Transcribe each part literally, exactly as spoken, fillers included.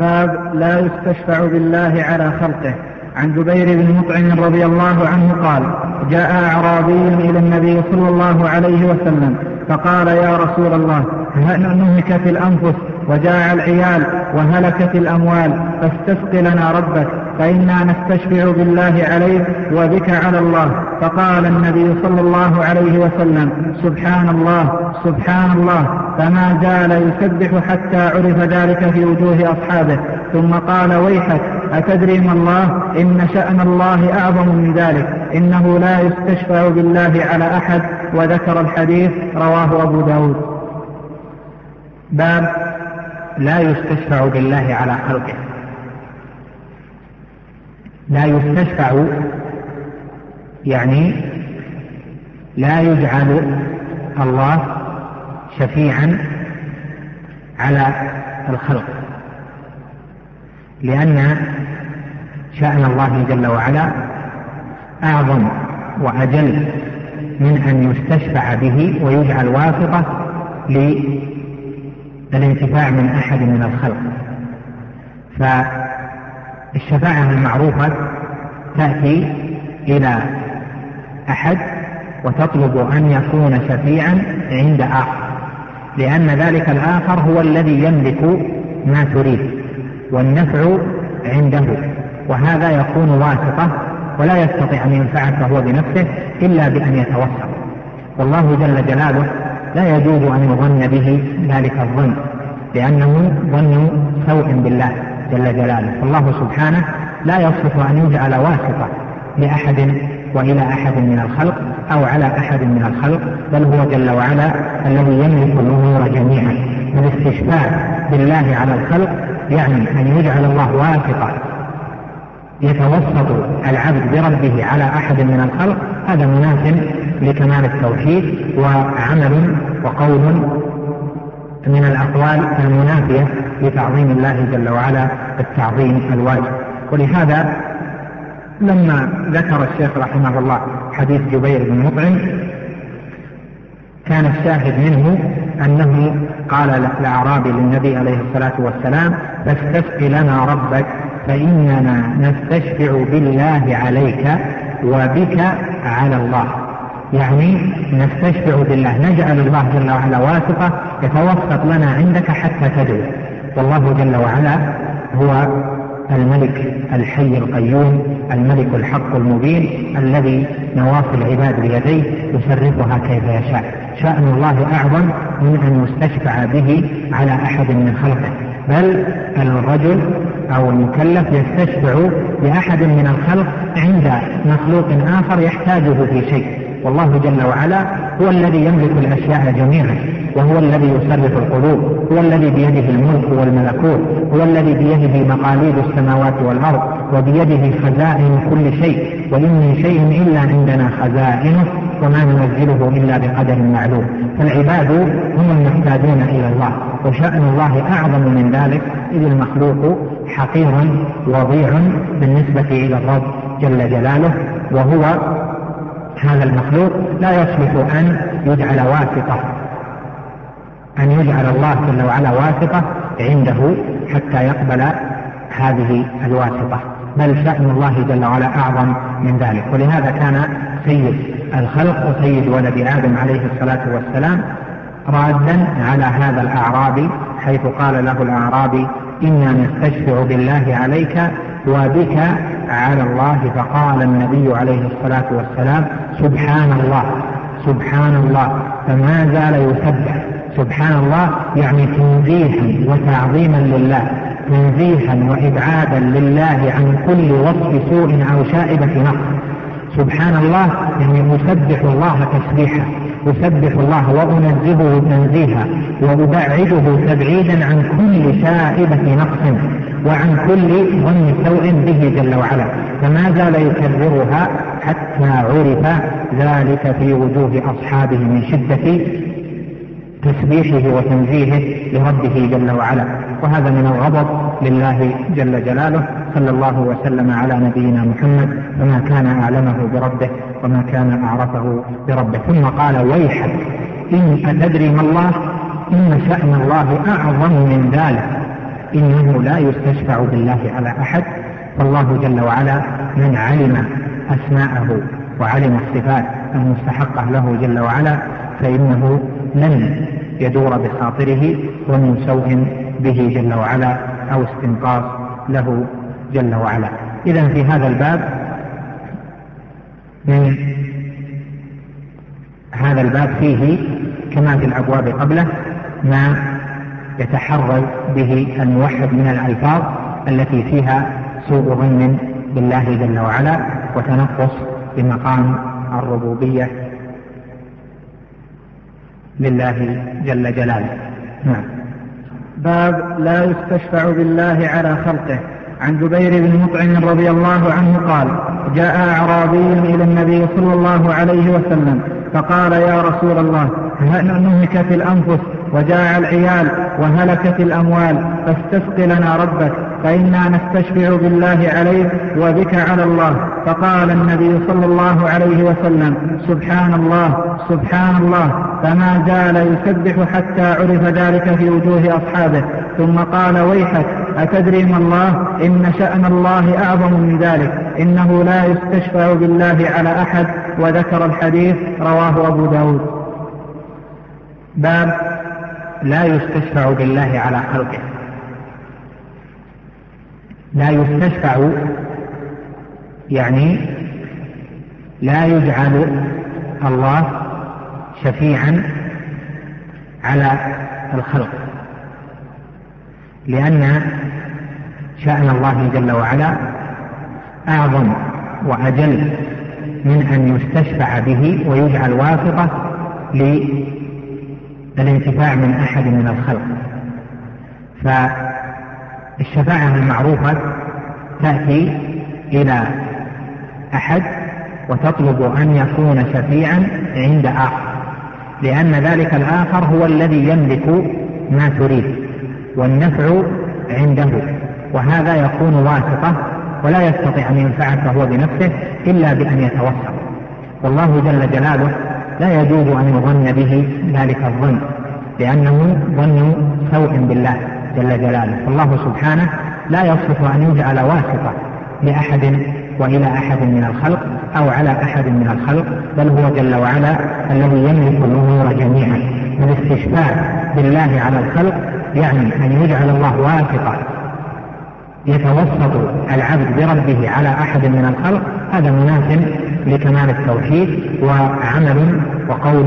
باب لا يستشفع بالله على خلقه. عن جبير بن مطعم رضي الله عنه قال: جاء أعرابي إلى النبي صلى الله عليه وسلم فقال: يا رسول الله، نهكت الأنفس وجاع العيال وهلكت الأموال، فاستسق لنا ربك فإنا نستشفع بالله عليك وبك على الله. فقال النبي صلى الله عليه وسلم: سبحان الله سبحان الله، فما زال يسبح حتى عرف ذلك في وجوه أصحابه. ثم قال: ويحك، أتدري ما الله؟ إن شأن الله أعظم من ذلك، إنه لا يستشفع بالله على أحد. وذكر الحديث، رواه أبو داود. باب لا يستشفع بالله على خلقه. لا يستشفع يعني لا يجعل الله شفيعا على الخلق، لأن شأن الله جل وعلا أعظم وأجل من أن يستشفع به ويجعل واسطة للانتفاع من أحد من الخلق. فالشفاعة المعروفة تأتي إلى أحد وتطلب أن يكون شفيعا عند آخر، لأن ذلك الآخر هو الذي يملك ما تريد والنفع عنده، وهذا يكون واسطة ولا يستطيع أن ينفعك هو بنفسه إلا بأن يتوسط. والله جل جلاله لا يجوز أن يظن به ذلك الظن، لأنه ظن سوء بالله جل جلاله. فالله سبحانه لا يصلح أن يجعل واسطة لأحد وإلى أحد من الخلق أو على أحد من الخلق، بل هو جل وعلا الذي يملك الأمور جميعا. والاستشفاع بالله على الخلق يعني أن يجعل الله واسطة يتوسط العبد بربه على أحد من الخلق، هذا مناسب لكمال التوحيد وعمل وقول من الأقوال المنافية لتعظيم الله جل وعلا التعظيم الواجب. ولهذا لما ذكر الشيخ رحمه الله حديث جبير بن مطعم كان الشاهد منه أنه قال الأعرابي للنبي عليه الصلاة والسلام: فاستسق لنا ربك فإننا نستشفع بالله عليك وبك على الله. يعني نستشفع بالله، نجعل الله جل وعلا واسطة يتوسط لنا عندك حتى تدعو. والله جل وعلا هو الملك الحي القيوم، الملك الحق المبين، الذي نواصي العباد بيديه يصرفها كيف يشاء. شأن الله أعظم من أن يستشفع به على أحد من خلقه، بل الرجل أو المكلف يستشفع بأحد من الخلق عند مخلوق آخر يحتاجه في شيء. والله جل وعلا هو الذي يملك الأشياء جميعا، وهو الذي يصرف القلوب، هو الذي بيده الملك والملكوت، هو الذي بيده مقاليد السماوات والأرض، وبيده خزائن كل شيء، وإن من شيء إلا عندنا خزائنه وما ننزله إلا بقدر معلوم. فالعباد هم المحتاجون إلى الله، وشأن الله أعظم من ذلك، إذ المخلوق حقير وضيع بالنسبة إلى الرب جل جلاله، وهو هذا المخلوق لا يصلح أن يجعل واسطة، أن يجعل الله جل وعلا واسطة عنده حتى يقبل هذه الواسطة، بل شأن الله جل وعلا أعظم من ذلك. ولهذا كان سيد الخلق وسيد ولد آدم عليه الصلاة والسلام رادا على هذا الأعرابي، حيث قال له الأعرابي: إنا نستشفع بالله عليك وبك على الله. فقال النبي عليه الصلاة والسلام: سبحان الله سبحان الله، فما زال يسبح. سبحان الله يعني تنزيها وتعظيما لله، تنزيها وإبعادا لله عن كل وصف سوء أو شائبة نقص. سبحان الله يعني أسبح الله تسبيحا، أسبح الله وأنزهه تنزيها، وأبعده تبعيدا عن كل شائبة نقص وعن كل ظن سوء به جل وعلا. فما زال يكررها حتى عرف ذلك في وجوه أصحابه من شدة تسبيحه وتنزيهه لربه جل وعلا. وهذا من الغضب لله جل جلاله. صلى الله وسلم على نبينا محمد، وما كان أعلمه بربه وما كان أعرفه بربه. ثم قال: ويحك، إن أتدري ما الله؟ إن شأن الله أعظم من ذلك، إنه لا يستشفع بالله على أحد، فالله جل وعلا من علم أسماءه وعلم الصفات المستحقة له جل وعلا فإنه لن يدور بخاطره ومن سوء به جل وعلا أو استنقاص له جل وعلا. إذن في هذا الباب من هذا الباب فيه كما في الأبواب قبله ما يتحرز به الموحد من الألفاظ التي فيها سوء ظن بالله جل وعلا وتنقص بمقام الربوبية لله جل جلاله. نعم. باب لا يستشفع بالله على خلقه. عن جبير بن مطعم رضي الله عنه قال: جاء أعرابي إلى النبي صلى الله عليه وسلم فقال: يا رسول الله، نهكت الأنفس وجاع العيال وهلكت الأموال فاستسق لنا ربك فإنا نستشفع بالله عليك وبك على الله. فقال النبي صلى الله عليه وسلم: سبحان الله سبحان الله، فما زال يسبح حتى عرف ذلك في وجوه أصحابه، ثم قال: ويحك، أتدري ما الله؟ إن شأن الله أعظم من ذلك، إنه لا يستشفع بالله على أحد. وذكر الحديث، رواه أبو داود. باب لا يستشفع بالله على خلقه. لا يستشفع يعني لا يجعل الله شفيعا على الخلق، لأن شأن الله جل وعلا أعظم وأجل من أن يستشفع به ويجعل واسطة للانتفاع من أحد من الخلق. فالشفاعة المعروفة تأتي إلى أحد وتطلب أن يكون شفيعا عند آخر، لأن ذلك الآخر هو الذي يملك ما تريد والنفع عنده، وهذا يكون واسطة ولا يستطيع أن ينفعك هو بنفسه إلا بأن يتوسط. والله جل جلاله لا يجوز أن يظن به ذلك الظن، لأنه ظن سوء بالله جل جلاله. فالله سبحانه لا يصلح أن يجعل واسطة لأحد وإلى أحد من الخلق أو على أحد من الخلق، بل هو جل وعلا الذي يملك الأمور جميعا. والاستشفاع بالله على الخلق يعني أن يجعل الله واسطة يتوسط العبد بربه على أحد من الخلق، هذا مناسب لكمال التوحيد وعمل وقول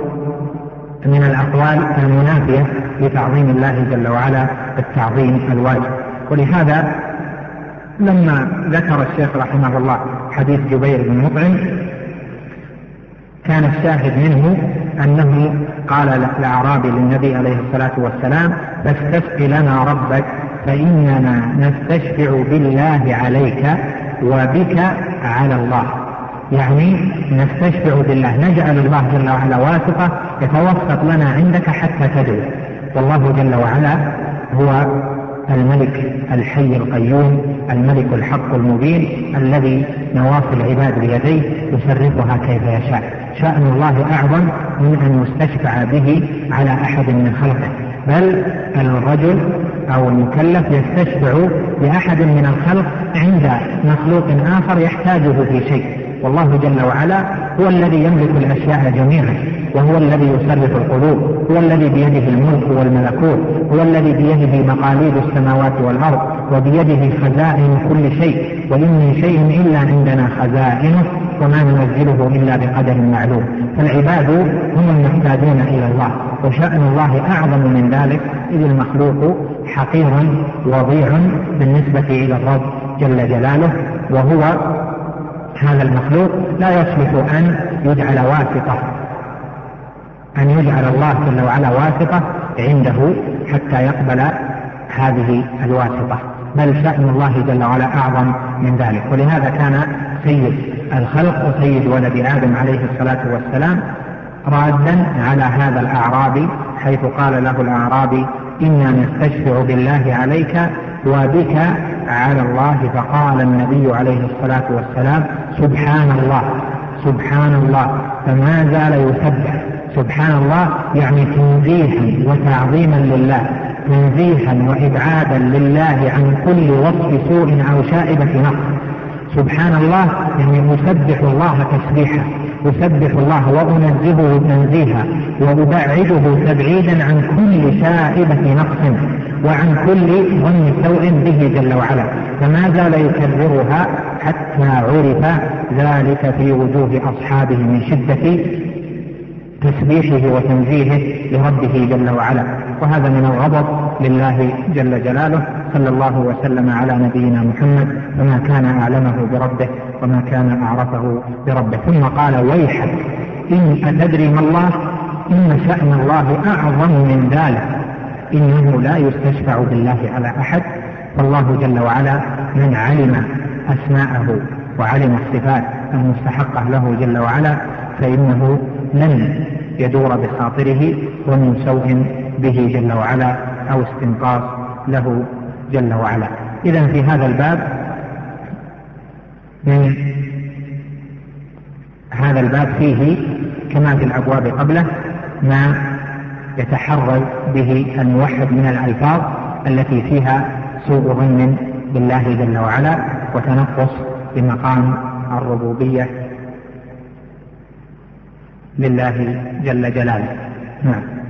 من الأقوال المنافية لتعظيم الله جل وعلا التعظيم الواجب. ولهذا لما ذكر الشيخ رحمه الله حديث جبير بن مطعم كان الشاهد منه أنه قال الأعرابي للنبي عليه الصلاة والسلام: فاستسق لنا ربك فإننا نستشفع بالله عليك وبك على الله. يعني نستشفع بالله، نجعل الله جل وعلا واسطة يتوسط لنا عندك حتى تدعو. والله جل وعلا هو الملك الحي القيوم، الملك الحق المبين، الذي نواصي العباد بيديه يصرفها كيف يشاء. شأن الله أعظم من أن يستشفع به على أحد من خلقه، بل الرجل أو المكلف يستشفع بأحد من الخلق عند مخلوق آخر يحتاجه في شيء. والله جل وعلا هو الذي يملك الأشياء جميعا، وهو الذي يصرف القلوب، هو الذي بيده الملك والملكوت، هو الذي بيده مقاليد السماوات والأرض، وبيده خزائن كل شيء، وإن من شيء إلا عندنا خزائنه وما ننزله إلا بقدر معلوم. فالعباد هم المحتاجون إلى الله، وشأن الله أعظم من ذلك، إذ المخلوق حقير وضيع بالنسبة إلى الرب جل جلاله، وهو هذا المخلوق لا يصلح أن يجعل واسطة، أن يجعل الله جل وعلا واسطة عنده حتى يقبل هذه الواسطة، بل شأن الله جل وعلا أعظم من ذلك. ولهذا كان سيد الخلق وسيد ولد آدم عليه الصلاة والسلام رادا على هذا الأعرابي، حيث قال له الأعرابي: إنا نستشفع بالله عليك وبك على الله. فقال النبي عليه الصلاة والسلام: سبحان الله سبحان الله، فما زال يسبح. سبحان الله يعني تنزيها وتعظيما لله، تنزيها وإبعادا لله عن كل وصف سوء أو شائبة نقص. سبحان الله يعني أسبح الله تسبيحا، أسبح الله وأنزهه تنزيها، وأبعده تبعيدا عن كل شائبة نقص وعن كل ظن سوء به جل وعلا، فما زال يكررها حتى عرف ذلك في وجوه أصحابه من شدة تسبيحه وتنزيهه لربه جل وعلا. وهذا من الغضب لله جل جلاله. صلى الله وسلم على نبينا محمد، وما كان أعلمه بربه وما كان أعرفه بربه. ثم قال: ويحك إن أتدري ما الله، إن شأن الله أعظم من ذلك، إنه لا يستشفع بالله على أحد، فالله جل وعلا من علم أسماءه وعلم الصفات المستحقة له جل وعلا فإنه لن يدور بخاطره ومن سوء به جل وعلا أو استنقاص له جل وعلا. إذن في هذا الباب من هذا الباب فيه كما في الأبواب قبله ما يتحرز به الموحد من الألفاظ التي فيها سوء ظن بالله جل وعلا وتنقص بمقام الربوبية لله جل جلاله. نعم.